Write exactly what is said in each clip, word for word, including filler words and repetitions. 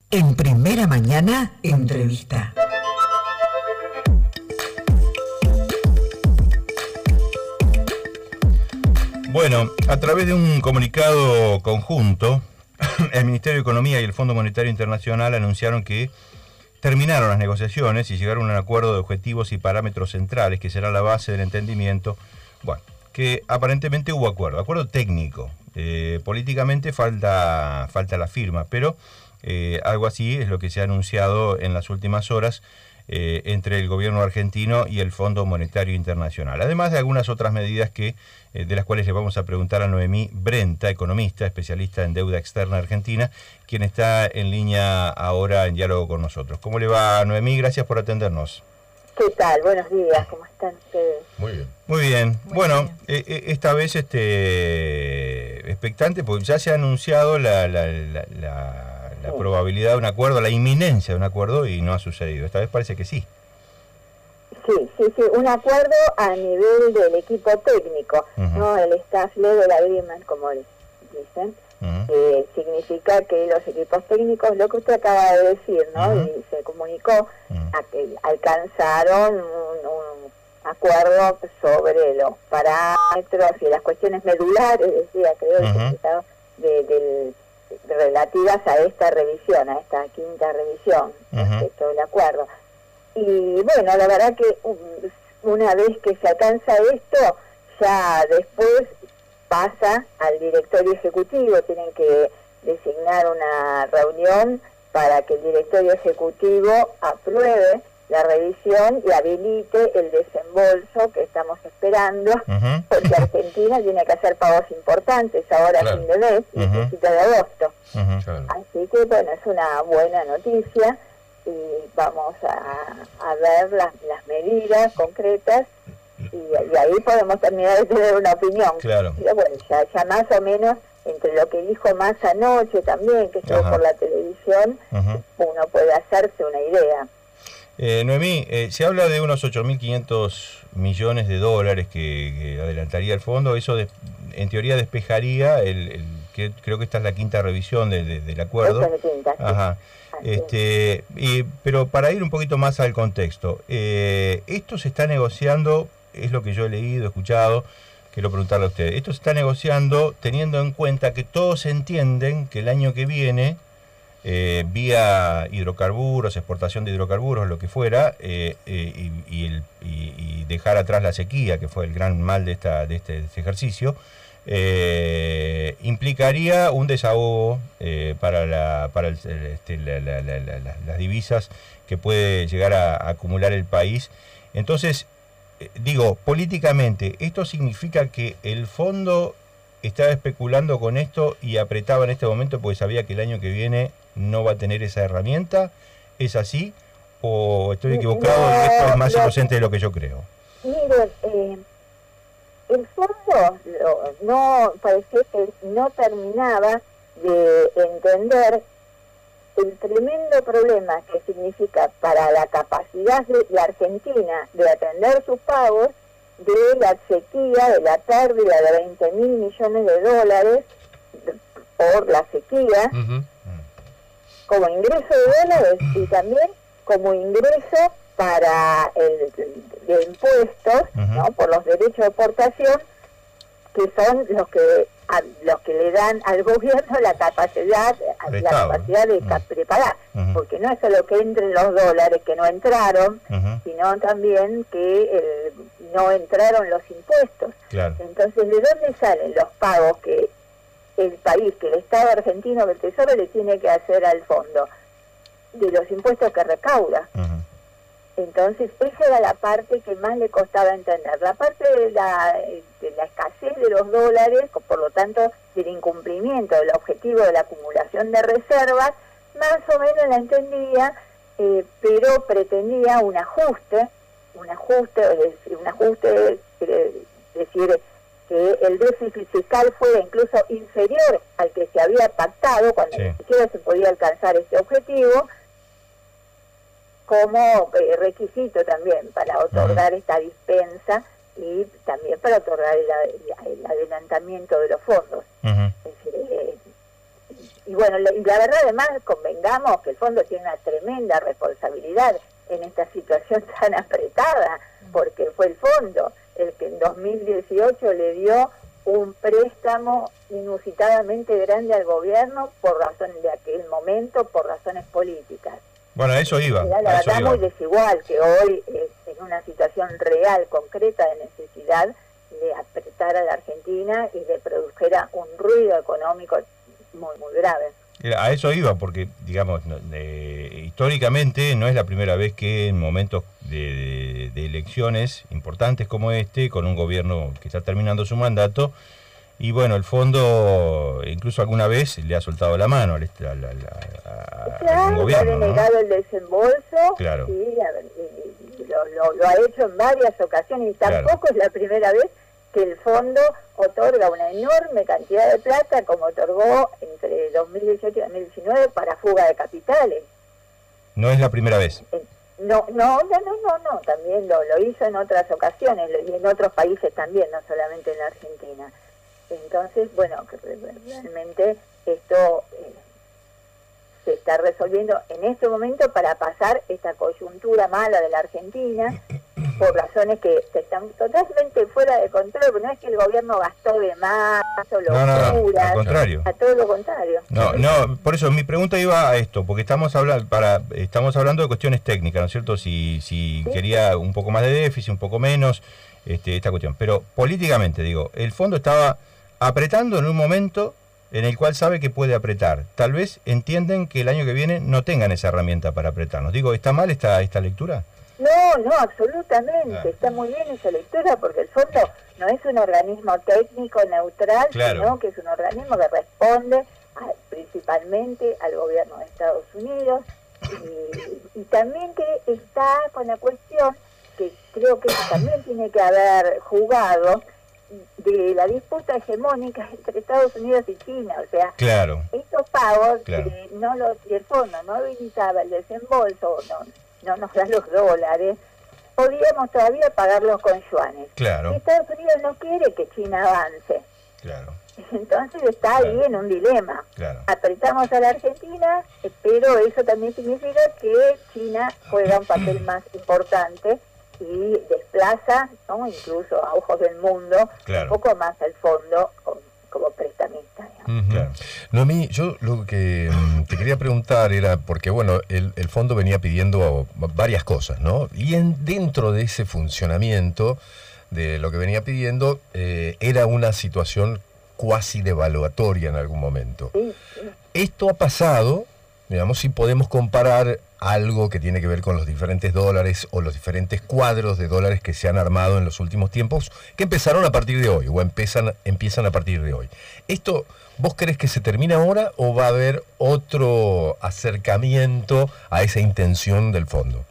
En Primera Mañana, entrevista. Bueno, a través de un comunicado conjunto, el Ministerio de Economía y el Fondo Monetario Internacional anunciaron que terminaron las negociaciones y llegaron a un acuerdo de objetivos y parámetros centrales que será la base del entendimiento. Bueno, que aparentemente hubo acuerdo, acuerdo técnico. Eh, políticamente falta, falta la firma, pero eh, algo así es lo que se ha anunciado en las últimas horas eh, entre el gobierno argentino y el Fondo Monetario Internacional. Además de algunas otras medidas que eh, de las cuales le vamos a preguntar a Noemí Brenta, economista, especialista en deuda externa argentina, quien está en línea ahora en diálogo con nosotros. ¿Cómo le va, Noemí? Gracias por atendernos. ¿Qué tal? Buenos días, ¿cómo están ustedes? Muy bien. Muy bien. Muy bueno, bien. Eh, eh, esta vez este expectante, porque ya se ha anunciado la, la, la, la, la sí. probabilidad de un acuerdo, la inminencia de un acuerdo, y no ha sucedido. Esta vez parece que sí. Sí, sí, sí, un acuerdo a nivel del equipo técnico, uh-huh. ¿no? El staff level agreement, como dicen. Uh-huh. eh, significa que los equipos técnicos, lo que usted acaba de decir, ¿no? Uh-huh. Y se comunicó uh-huh. a que alcanzaron un, un acuerdo sobre los parámetros y las cuestiones medulares, decía, creo, uh-huh. de, de, de, relativas a esta revisión, a esta quinta revisión, uh-huh. respecto del acuerdo. Y bueno, la verdad que una vez que se alcanza esto, ya después pasa al directorio ejecutivo, tienen que designar una reunión para que el directorio ejecutivo apruebe la revisión y habilite el desembolso que estamos esperando, uh-huh. porque Argentina tiene que hacer pagos importantes ahora claro. a fin de mes y uh-huh. necesita de agosto. Uh-huh. Claro. Así que bueno, es una buena noticia y vamos a, a ver las, las medidas concretas. Y, y ahí podemos terminar de tener una opinión. Claro. Pero bueno, ya, ya más o menos, entre lo que dijo más anoche también, que estuvo por la televisión, uh-huh. uno puede hacerse una idea. Eh, Noemí, eh, se habla de unos ocho mil quinientos millones de dólares que, que adelantaría el fondo. Eso de, en teoría despejaría, el, el que creo que esta es la quinta revisión de, de, del acuerdo. Esta es la quinta, sí. Ajá. Este, y, pero para ir un poquito más al contexto, eh, esto se está negociando, es lo que yo he leído, escuchado, quiero preguntarle a usted, esto se está negociando teniendo en cuenta que todos entienden que el año que viene, eh, vía hidrocarburos, exportación de hidrocarburos, lo que fuera, eh, eh, y, y, el, y, y dejar atrás la sequía, que fue el gran mal de, esta, de, este, de este ejercicio, Eh, implicaría un desahogo eh, para, la, para el, este, la, la, la, la, las divisas que puede llegar a, a acumular el país. Entonces, eh, digo, políticamente, ¿esto significa que el fondo estaba especulando con esto y apretaba en este momento porque sabía que el año que viene no va a tener esa herramienta? ¿Es así? ¿O estoy equivocado no, y esto es más no, inocente de lo que yo creo? Miren, eh... el fondo lo, no parecía que no terminaba de entender el tremendo problema que significa para la capacidad de la Argentina de atender sus pagos, de la sequía, de la pérdida de veinte mil millones de dólares por la sequía, uh-huh. como ingreso de dólares y también como ingreso para el de impuestos, uh-huh. ¿no? Por los derechos de exportación, que son los que a, los que le dan al gobierno la capacidad la capacidad de uh-huh. preparar, uh-huh. porque no es solo que entren los dólares que no entraron, uh-huh. sino también que eh, no entraron los impuestos. Claro. Entonces, ¿de dónde salen los pagos que el país, que el Estado argentino, que el Tesoro le tiene que hacer al fondo? De los impuestos que recauda. Uh-huh. Entonces, esa era la parte que más le costaba entender. La parte de la, de la escasez de los dólares, por lo tanto, del incumplimiento del objetivo de la acumulación de reservas, más o menos la entendía, eh, pero pretendía un ajuste, un ajuste, es decir, un ajuste, es decir, que el déficit fiscal fuera incluso inferior al que se había pactado, cuando sí. ni siquiera se podía alcanzar este objetivo, como eh, requisito también para otorgar uh-huh. esta dispensa y también para otorgar el, el adelantamiento de los fondos. Uh-huh. Es decir, eh, y bueno, y la verdad además convengamos que el fondo tiene una tremenda responsabilidad en esta situación tan apretada, porque fue el fondo el que en dos mil dieciocho le dio un préstamo inusitadamente grande al gobierno por razones de aquel momento, por razones políticas. Bueno, a eso iba. Era la a eso verdad iba. muy desigual que hoy, eh, en una situación real, concreta de necesidad, le apretara a la Argentina y le produjera un ruido económico muy, muy grave. A eso iba, porque, digamos, eh, históricamente no es la primera vez que en momentos de, de, de elecciones importantes como este, con un gobierno que está terminando su mandato, y bueno, el fondo incluso alguna vez le ha soltado la mano al, a, a, a, a claro, algún gobierno, ha denegado, ¿no?, el desembolso, claro. Sí, y, y lo, lo, lo ha hecho en varias ocasiones, y tampoco Claro. es la primera vez que el fondo otorga una enorme cantidad de plata, como otorgó entre dos mil dieciocho y dos mil diecinueve para fuga de capitales. No es la primera vez. No, no, no, no, no, no. También lo, lo hizo en otras ocasiones y en otros países también, no solamente en la Argentina. Entonces, bueno, realmente esto eh, se está resolviendo en este momento para pasar esta coyuntura mala de la Argentina, por razones que están totalmente fuera de control, porque no es que el gobierno gastó de más o locuras, no, no, no, al contrario. A todo lo contrario. No, no, por eso mi pregunta iba a esto, porque estamos hablando para estamos hablando de cuestiones técnicas, ¿no es cierto? Si si ¿Sí? quería un poco más de déficit, un poco menos, este, esta cuestión. Pero políticamente, digo, el fondo estaba apretando en un momento en el cual sabe que puede apretar. Tal vez entienden que el año que viene no tengan esa herramienta para apretarnos. Digo, ¿está mal esta, esta lectura? No, no, absolutamente. Ah. Está muy bien esa lectura, porque el fondo no es un organismo técnico neutral, claro. sino que es un organismo que responde a, principalmente al gobierno de Estados Unidos, y, y también que está con la cuestión que creo que también tiene que haber jugado, de la disputa hegemónica entre Estados Unidos y China. O sea, claro. estos pagos, claro. eh, no los, y el fondo no habilitaba el desembolso, no, no nos da los dólares, podíamos todavía pagarlos con yuanes. Claro. Y Estados Unidos no quiere que China avance. Claro. Entonces está claro. ahí en un dilema. Claro. Apretamos a la Argentina, pero eso también significa que China juega un papel más importante y desplaza, ¿no?, incluso a ojos del mundo, claro. un poco más al fondo como, como prestamista. Uh-huh. Claro. Noemí, yo lo que um, te quería preguntar era, porque bueno, el, el fondo venía pidiendo varias cosas, ¿no? Y en, dentro de ese funcionamiento de lo que venía pidiendo, eh, era una situación cuasi devaluatoria en algún momento. Sí, sí. Esto ha pasado, digamos, si podemos comparar algo que tiene que ver con los diferentes dólares o los diferentes cuadros de dólares que se han armado en los últimos tiempos, que empezaron a partir de hoy, o empiezan, empiezan a partir de hoy. ¿Esto vos crees que se termina ahora o va a haber otro acercamiento a esa intención del fondo?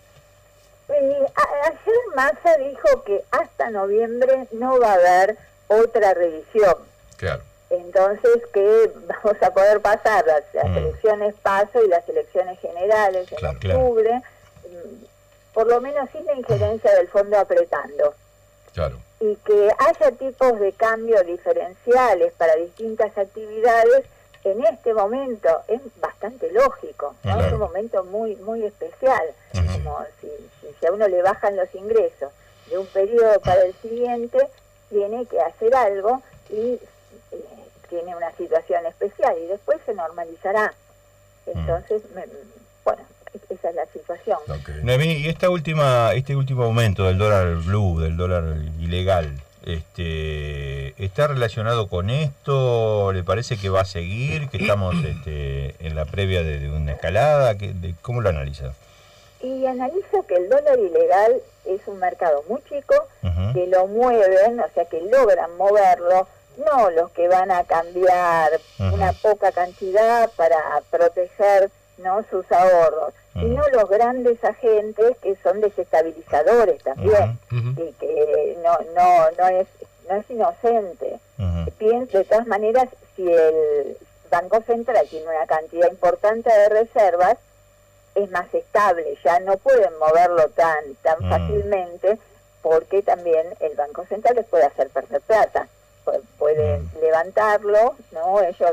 Eh, a, ayer Massa dijo que hasta noviembre no va a haber otra revisión. Claro. Entonces que vamos a poder pasar las, las mm. elecciones PASO y las elecciones generales en claro, octubre, claro. por lo menos sin la injerencia del fondo apretando. Claro. Y que haya tipos de cambio diferenciales para distintas actividades, en este momento es bastante lógico, ¿no? Claro. Es un momento muy muy especial, uh-huh. como si, si, si a uno le bajan los ingresos de un periodo para el siguiente, tiene que hacer algo y eh, tiene una situación especial y después se normalizará. Entonces, mm. me, bueno, esa es la situación. Okay. Noemí, y esta última, este último aumento del dólar blue, del dólar ilegal, este, ¿está relacionado con esto? ¿Le parece que va a seguir? ¿Que estamos este, en la previa de, de una escalada? ¿Qué, de, ¿Cómo lo analiza? Y analiza que el dólar ilegal es un mercado muy chico, uh-huh. que lo mueven, o sea, que logran moverlo, no los que van a cambiar uh-huh. una poca cantidad para proteger, ¿no?, sus ahorros, uh-huh. sino los grandes agentes que son desestabilizadores también, uh-huh. y que no no no es no es inocente. Uh-huh. Pienso, de todas maneras, si el Banco Central tiene una cantidad importante de reservas, es más estable, ya no pueden moverlo tan tan uh-huh. fácilmente, porque también el Banco Central les puede hacer perder plata, pueden uh-huh. levantarlo, ¿no? Ellos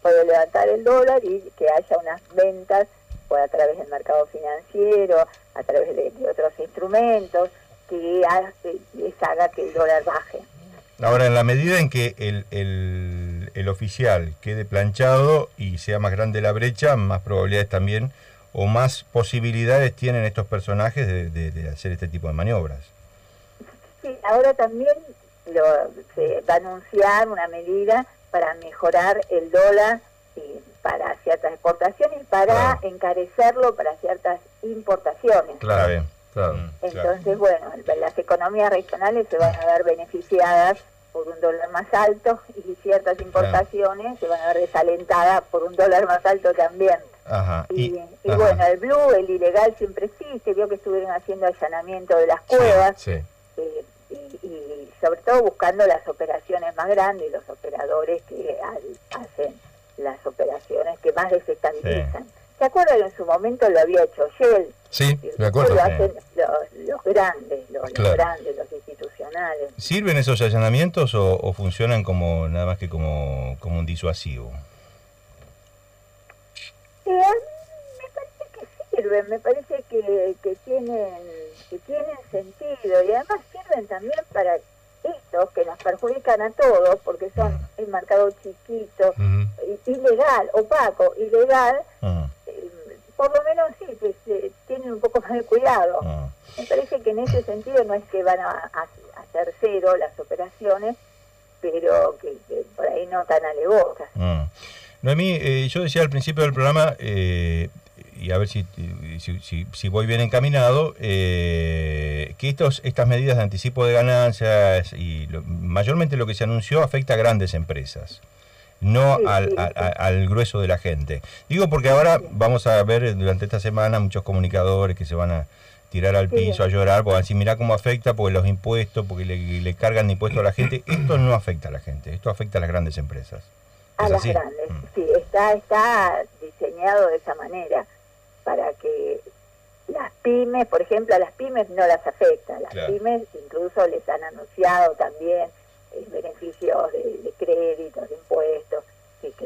puede levantar el dólar y que haya unas ventas pues, a través del mercado financiero, a través de, de otros instrumentos, que hace, les haga que el dólar baje. Ahora, en la medida en que el, el, el oficial quede planchado y sea más grande la brecha, más probabilidades también o más posibilidades tienen estos personajes de, de, de hacer este tipo de maniobras. Sí, ahora también lo, se va a anunciar una medida para mejorar el dólar y para ciertas exportaciones y para claro. encarecerlo para ciertas importaciones. Claro, bien. Claro, Entonces, claro. bueno, las economías regionales se van a ver beneficiadas por un dólar más alto y ciertas importaciones claro. se van a ver desalentadas por un dólar más alto también. Ajá. Y, y, y ajá. bueno, el blue, el ilegal siempre sí, se vio que estuvieron haciendo allanamiento de las cuevas sí, sí. Eh, y, y sobre todo buscando las operaciones más grandes y los operadores que al, hacen las operaciones que más desestabilizan. Sí. ¿Se acuerdan? En su momento lo había hecho Shell. Sí, me acuerdo. Lo hacen los, los grandes, los, claro. los grandes, los institucionales. ¿Sirven esos allanamientos o, o funcionan como nada más que como, como un disuasivo? Eh, me parece que sirven, me parece que, que tienen que tienen sentido y además sirven también para estos que nos perjudican a todos porque son uh-huh. el mercado chiquito, uh-huh. ilegal, opaco, ilegal. Uh-huh. Por lo menos sí, que se tienen un poco más de cuidado. Ah. Me parece que en ese sentido no es que van a, a, a hacer cero las operaciones, pero que, que por ahí no tan alevosas. Ah. Noemí, eh, yo decía al principio del programa, eh, y a ver si, si, si, si voy bien encaminado, eh, que estos, estas medidas de anticipo de ganancias y lo, mayormente lo que se anunció afecta a grandes empresas. No sí, al, sí, al, sí. al grueso de la gente. Digo porque ahora sí. vamos a ver durante esta semana muchos comunicadores que se van a tirar al piso, sí. a llorar, porque van a decir, mirá cómo afecta, porque los impuestos, porque le, le cargan impuestos a la gente. Esto no afecta a la gente, esto afecta a las grandes empresas. A las así? grandes, mm. sí, está, está diseñado de esa manera, para que las pymes, por ejemplo, a las pymes no las afecta. Las claro. pymes incluso les han anunciado también beneficios de, de créditos, de impuestos, que, que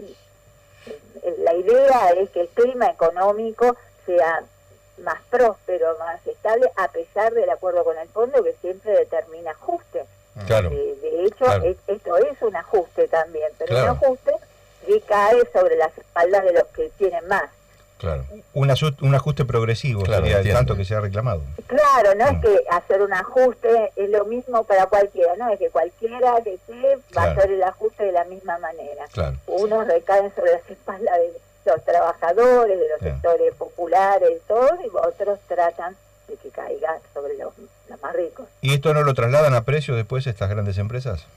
la idea es que el clima económico sea más próspero, más estable, a pesar del acuerdo con el fondo que siempre determina ajuste. Claro. De, de hecho, claro. es, esto es un ajuste también, pero claro. un ajuste que cae sobre las espaldas de los que tienen más. Claro. Un, un ajuste progresivo, claro, sería el tanto que se ha reclamado. Claro, no mm. es que hacer un ajuste es lo mismo para cualquiera, no es que cualquiera que se va claro. a hacer el ajuste de la misma manera. Claro. Unos recaen sobre las espaldas de los trabajadores, de los claro. sectores populares, todos, y otros tratan de que caiga sobre los, los más ricos. ¿Y esto no lo trasladan a precios después estas grandes empresas?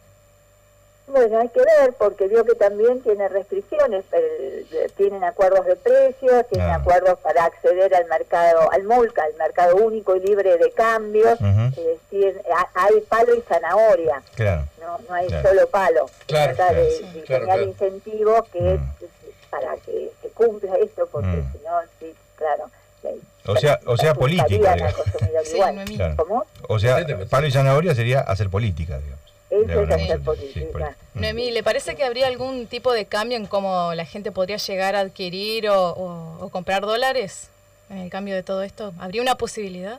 Bueno, hay que ver, porque veo que también tiene restricciones, el, tienen acuerdos de precios, tienen ah. acuerdos para acceder al mercado, al MULCA, al mercado único y libre de cambios, uh-huh. es decir, hay palo y zanahoria, claro. no, no hay claro. solo palo. Claro, Se trata claro, de sí, diseñar claro, claro. incentivos que mm. es para que se cumpla esto, porque mm. si no, sí, claro. O sea, o sea política, sí, claro. ¿Cómo? O sea, palo y zanahoria sería hacer política, digamos. Eso es hacer política. Sí, Noemí, ¿le parece que habría algún tipo de cambio en cómo la gente podría llegar a adquirir o, o, o comprar dólares en el cambio de todo esto? ¿Habría una posibilidad?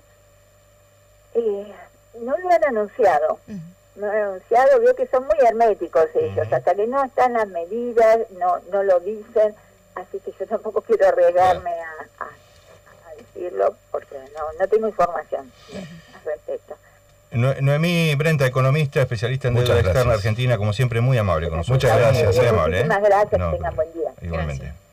Eh, no lo han anunciado. Uh-huh. No lo han anunciado, veo que son muy herméticos ellos. Uh-huh. Hasta que no están las medidas, no no lo dicen. Así que yo tampoco quiero arriesgarme uh-huh. a, a, a decirlo porque no, no tengo información uh-huh. al respecto. Noemí Brenta, economista, especialista en deuda externa argentina, como siempre, muy amable con nosotros. Muchas gracias, muy amable. Muchísimas ¿eh? gracias, no, tengan buen día. Igualmente. Gracias.